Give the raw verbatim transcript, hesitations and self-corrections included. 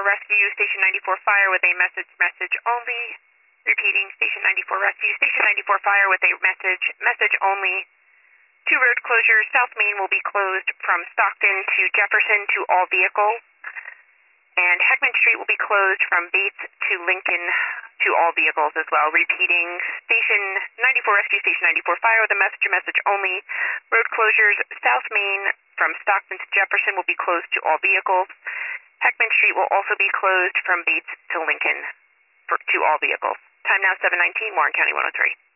Rescue, Station ninety-four Fire with a message, message only. Repeating, Station ninety-four Rescue, Station ninety-four Fire with a message, message only. Two road closures. South Main will be closed from Stockton to Jefferson to all vehicles. And Heckman Street will be closed from Bates to Lincoln to all vehicles as well. Repeating, Station ninety-four Rescue, Station ninety-four Fire with a message, message only. Road closures. South Main from Stockton to Jefferson will be closed to all vehicles. Heckman Street will also be closed from Bates to Lincoln for, to all vehicles. Time now seven nineteen, Warren County one oh three.